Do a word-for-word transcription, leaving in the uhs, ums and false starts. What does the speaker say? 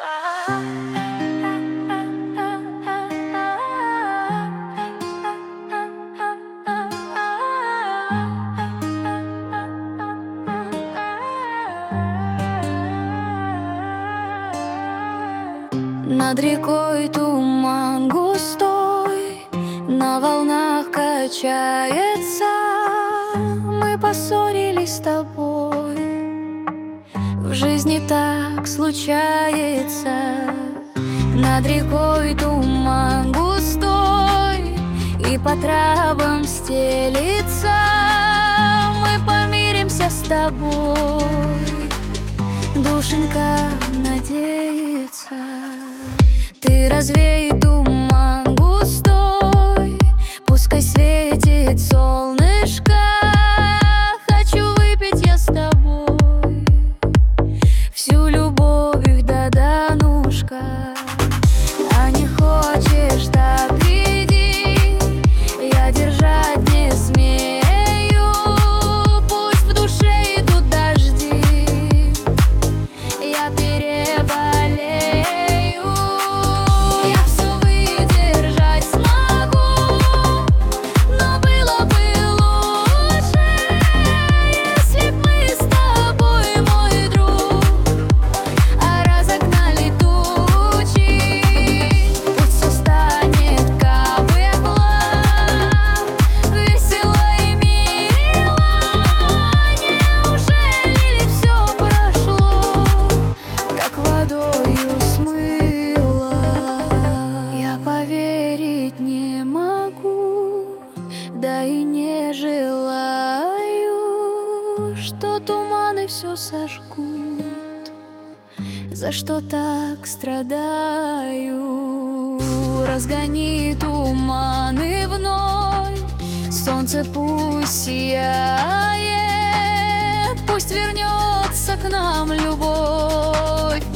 Над рекой туман густой, на волнах качается. Мы поссорились с тобой, в жизни так случается. Над рекой туман густой, и по травам стелится. Мы помиримся с тобой, душенька надеется. Ты развей туман густой, пускай светит солнышко. Хочу выпить я с тобой всю любовь до донышка. А не хочешь, так иди, я держать не смею. Пусть в душе идут дожди, я переболею. Не могу, да и не желаю, что туманы все сожгут, за что так страдаю. Разгони туманы вновь, солнце пусть сияет, пусть вернется к нам любовь.